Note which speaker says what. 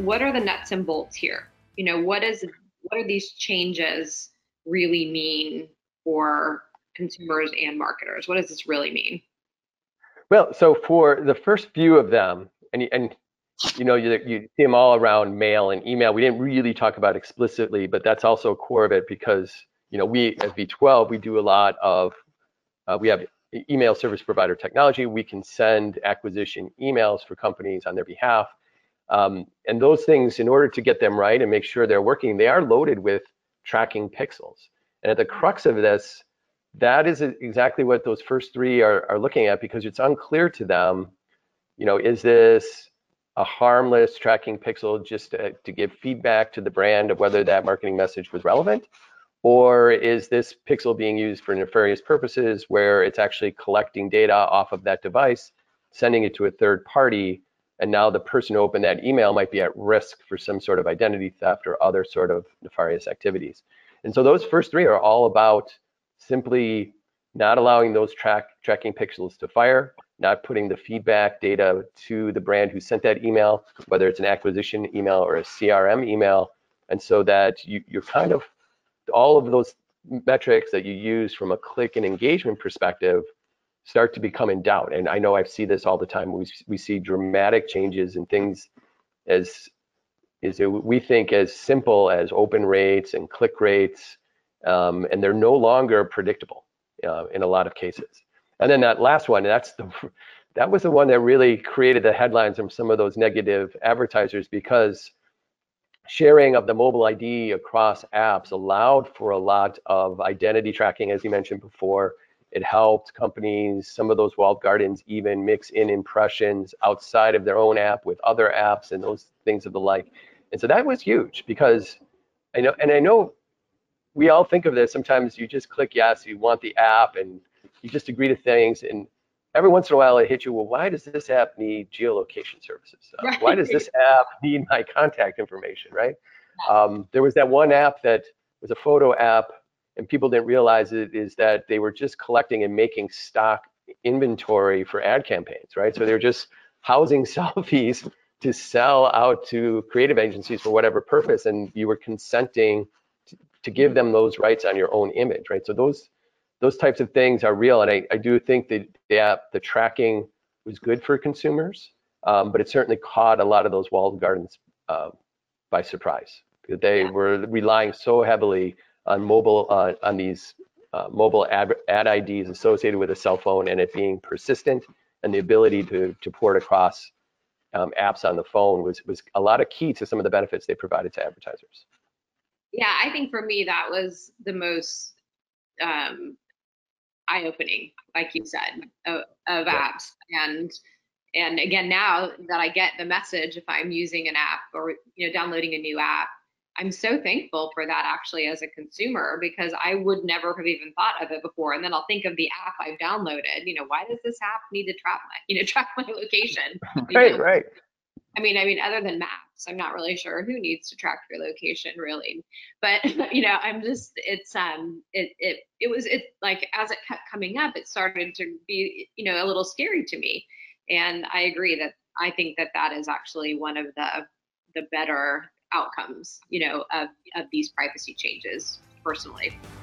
Speaker 1: what are the nuts and bolts here? What are these changes really mean for consumers and marketers? What does this really mean?
Speaker 2: Well, so for the first few of them, and you see them all around mail and email. We didn't really talk about explicitly, but that's also a core of it because we as V12 we do a lot of we have email service provider technology. We can send acquisition emails for companies on their behalf, and those things, in order to get them right and make sure they're working, they are loaded with tracking pixels. And at the crux of this, that is exactly what those first three are looking at, because it's unclear to them, is this a harmless tracking pixel just to give feedback to the brand of whether that marketing message was relevant? Or is this pixel being used for nefarious purposes where it's actually collecting data off of that device, sending it to a third party, and now the person who opened that email might be at risk for some sort of identity theft or other sort of nefarious activities? And so those first three are all about simply not allowing those tracking pixels to fire, not putting the feedback data to the brand who sent that email, whether it's an acquisition email or a CRM email. And so that you're kind of, all of those metrics that you use from a click and engagement perspective start to become in doubt. And I know I see this all the time. We see dramatic changes in things as we think as simple as open rates and click rates, and they're no longer predictable in a lot of cases. And then that last one, that was the one that really created the headlines from some of those negative advertisers, because sharing of the mobile ID across apps allowed for a lot of identity tracking, as you mentioned before. It helped companies, some of those walled gardens, even mix in impressions outside of their own app with other apps and those things of the like. And so that was huge, because I know we all think of this. Sometimes you just click yes, you want the app, and you just agree to things. And every once in a while it hits you, well, why does this app need geolocation services?
Speaker 1: Right.
Speaker 2: Why does this app need my contact information, right? There was that one app that was a photo app, and people didn't realize it, is that they were just collecting and making stock inventory for ad campaigns, right? So they were just housing selfies to sell out to creative agencies for whatever purpose, and you were consenting to give them those rights on your own image, right? So those types of things are real, and I do think that the tracking was good for consumers, but it certainly caught a lot of those walled gardens by surprise, because they were relying so heavily on mobile, on these mobile ad IDs associated with a cell phone, and it being persistent, and the ability to port across apps on the phone was a lot of key to some of the benefits they provided to advertisers.
Speaker 1: Yeah, I think for me that was the most eye-opening, like you said, of
Speaker 2: Yeah.
Speaker 1: apps. And again, now that I get the message, if I'm using an app or downloading a new app, I'm so thankful for that actually as a consumer, because I would never have even thought of it before. And then I'll think of the app I've downloaded. Why does this app need to track my location?
Speaker 2: Right, right.
Speaker 1: I mean, other than maps, I'm not really sure who needs to track your location really. But I'm just, it like as it kept coming up, it started to be, a little scary to me. And I agree that I think that is actually one of the better outcomes, of these privacy changes personally.